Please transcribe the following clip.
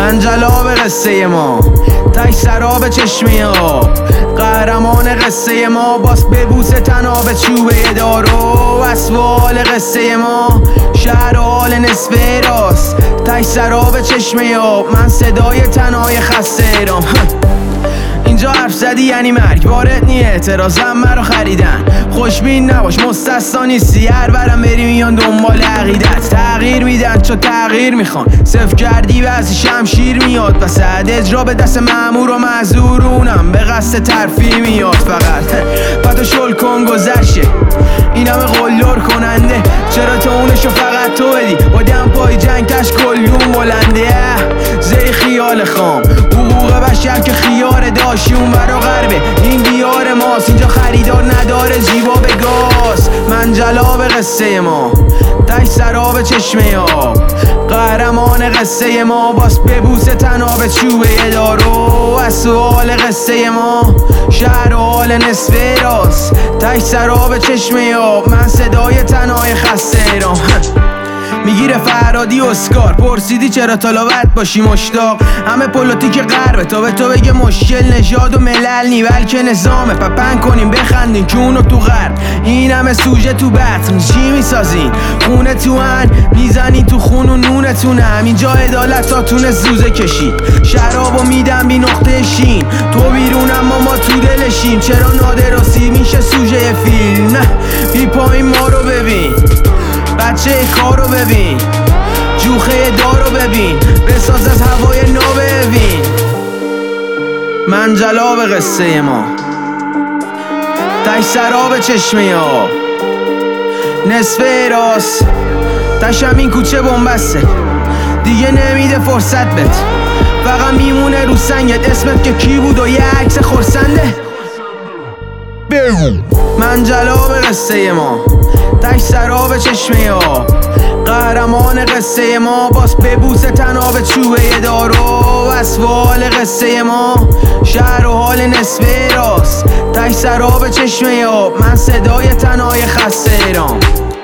من جلاب قصه ما، تش سراب چشمه آب، قهرمان قصه ما، باس ببوسه تناب چوبه دارو. اسوال قصه ما، شهر حال نصف راست، تش سراب چشمه آب، من صدای تنهای خسته رام. اینجا حرف زدی یعنی مرگ، وارد نی اعتراضم مرا خریدن. خوشبین نباش مستثنا نیستی، هر برم بری میان دنبال عقیدت. تغییر میدن چو تغییر میخوان، صفر کردی بعضی شمشیر میاد وسط اجرا، به دست مأمور و معذورونم به قصد ترفیع میاد. فقط پتو شل کن گذشته، این همه قلدر کننده، چرا تو اونشو فقط تو بدی؟ با دم پای جنگ کش کلون بلنده، زی خیال خام حقوق بشر که خیار داشتی اون برا غربه، این دیار ماست، اینجا خریدار نداره جیبا به گاز. من جلاب قصه ما، تش سراب چشمه آب، قهرمان قصه ما، باس ببوسه تناب چوبه دارو. از سوال قصه ما، شهر و حال نصف راست، تش سراب چشمه آب، من صدای تنهای خسته رام. میگیره فرادی اسکار، پرسیدی چرا طلابت باشی مشتاق؟ همه پلیتیک غربه تا به تو بگه مشکل نژاد و ملل نی بلکه نظامه. پپن کنیم بخندین که اونو تو غرب، این همه سوژه تو بطن چی میسازین؟ خونه تو هن میزنین تو خون و نونتونه، همینجا عدالتاتونه زوزه کشید. شرابو میدم بی نقطه شین، تو بیرون اما ما تو دلشیم. چرا نادراسی میشه سوژه فیلم؟ بی پایین ما رو ببین، بچه کارو ببین، جوخه دارو ببین، بساز از هوای نو ببین. من جلاب قصه ما، تش سراب چشمه آب، نصف راست، تشم این کوچه بنبسته، دیگه نمیده فرصت بهت، فقط میمونه رو سنگت اسمت که کی بود و یه عکس خرسنده. من جلاب قصه ما، تش سراب چشمه آب، قهرمان قصه ما، باس ببوسه تناب چوبه دارو. اسوال قصه ما، شهر و حال نصف راست، تش سراب چشمه آب، من صدای تنهای خسته رام.